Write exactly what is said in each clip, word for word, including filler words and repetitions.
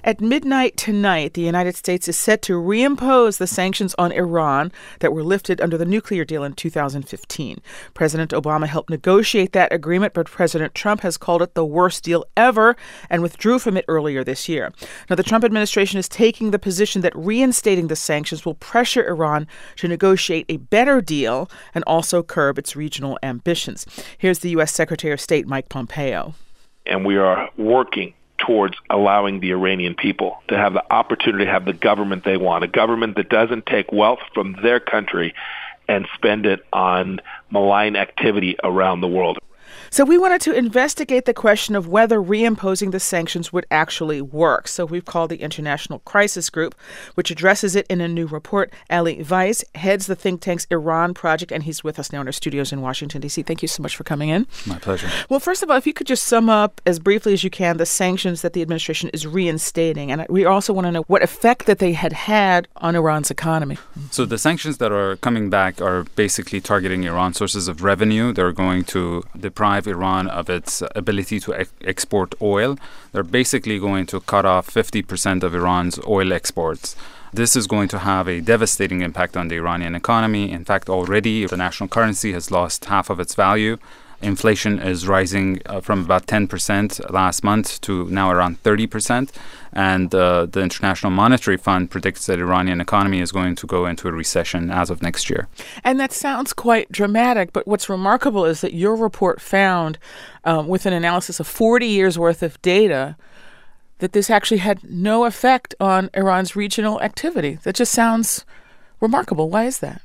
At midnight tonight, the United States is set to reimpose the sanctions on Iran that were lifted under the nuclear deal in two thousand fifteen. President Obama helped negotiate that agreement, but President Trump has called it the worst deal ever and withdrew from it earlier this year. Now, the Trump administration is taking the position that reinstating the sanctions will pressure Iran to negotiate a better deal and also curb its regional ambitions. Here's the U S. Secretary of State Mike Pompeo. And we are working towards allowing the Iranian people to have the opportunity to have the government they want, a government that doesn't take wealth from their country and spend it on malign activity around the world. So we wanted to investigate the question of whether reimposing the sanctions would actually work. So we've called the International Crisis Group, which addresses it in a new report. Ali Weiss heads the think tank's Iran project, and he's with us now in our studios in Washington, D C. Thank you so much for coming in. My pleasure. Well, first of all, if you could just sum up as briefly as you can the sanctions that the administration is reinstating. And we also want to know what effect that they had had on Iran's economy. So the sanctions that are coming back are basically targeting Iran's sources of revenue. They're going to deprive Iran of its ability to ex- export oil. They're basically going to cut off fifty percent of Iran's oil exports. This is going to have a devastating impact on the Iranian economy. In fact, already the national currency has lost half of its value. Inflation is rising uh, from about ten percent last month to now around thirty percent. And uh, the International Monetary Fund predicts that the Iranian economy is going to go into a recession as of next year. And that sounds quite dramatic, but what's remarkable is that your report found, um, with an analysis of forty years worth of data, that this actually had no effect on Iran's regional activity. That just sounds remarkable. Why is that?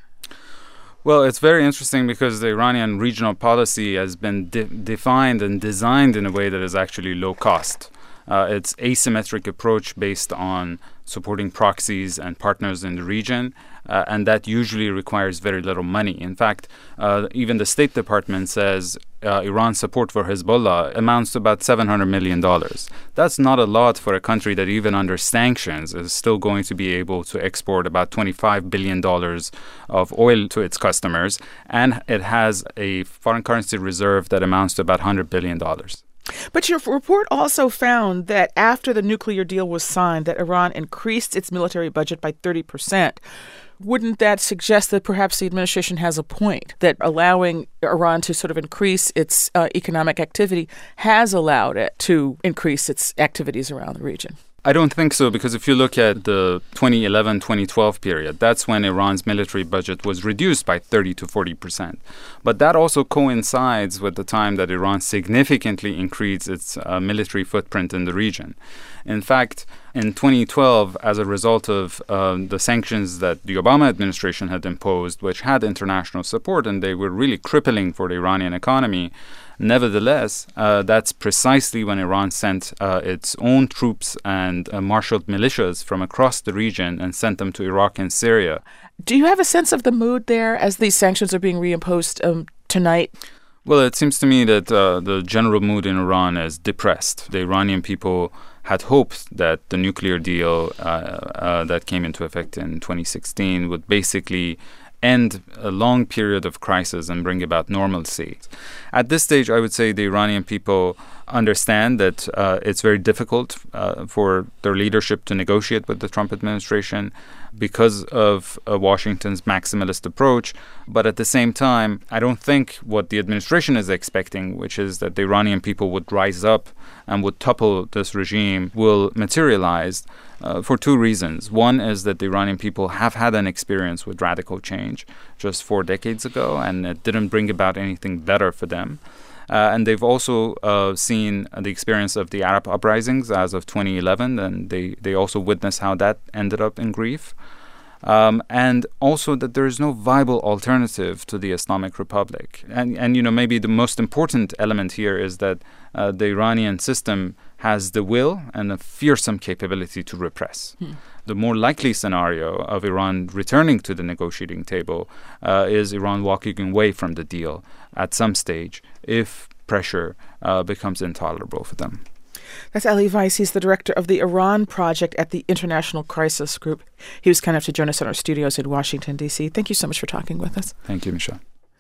Well, it's very interesting because the Iranian regional policy has been de- defined and designed in a way that is actually low cost. Uh, it's asymmetric approach based on supporting proxies and partners in the region, uh, and that usually requires very little money. In fact, uh, even the State Department says uh, Iran's support for Hezbollah amounts to about seven hundred million dollars. That's not a lot for a country that even under sanctions is still going to be able to export about twenty-five billion dollars of oil to its customers, and it has a foreign currency reserve that amounts to about one hundred billion dollars. But your report also found that after the nuclear deal was signed, that Iran increased its military budget by thirty percent. Wouldn't that suggest that perhaps the administration has a point, that allowing Iran to sort of increase its uh, economic activity has allowed it to increase its activities around the region? I don't think so, because if you look at the twenty eleven twenty twelve period, that's when Iran's military budget was reduced by thirty to forty percent. But that also coincides with the time that Iran significantly increased its uh, military footprint in the region. In fact, in twenty twelve, as a result of uh, the sanctions that the Obama administration had imposed, which had international support and they were really crippling for the Iranian economy, nevertheless, uh, that's precisely when Iran sent uh, its own troops and uh, marshaled militias from across the region and sent them to Iraq and Syria. Do you have a sense of the mood there as these sanctions are being reimposed um, tonight? Well, it seems to me that uh, the general mood in Iran is depressed. The Iranian people had hoped that the nuclear deal uh, uh, that came into effect in twenty sixteen would basically end a long period of crisis and bring about normalcy. At this stage, I would say the Iranian people understand that uh, it's very difficult uh, for their leadership to negotiate with the Trump administration because of uh, Washington's maximalist approach. But at the same time, I don't think what the administration is expecting, which is that the Iranian people would rise up and would topple this regime, will materialize uh, for two reasons. One is that the Iranian people have had an experience with radical change just four decades ago, and it didn't bring about anything better for them. Uh, and they've also uh, seen the experience of the Arab uprisings as of twenty eleven, and they, they also witnessed how that ended up in grief. Um, and also that there is no viable alternative to the Islamic Republic. And, and you know, maybe the most important element here is that uh, the Iranian system has the will and a fearsome capability to repress. Hmm. The more likely scenario of Iran returning to the negotiating table uh, is Iran walking away from the deal at some stage if pressure uh, becomes intolerable for them. That's Ali Weiss. He's the director of the Iran Project at the International Crisis Group. He was kind enough to join us in our studios in Washington, D C. Thank you so much for talking with us. Thank you, Michelle.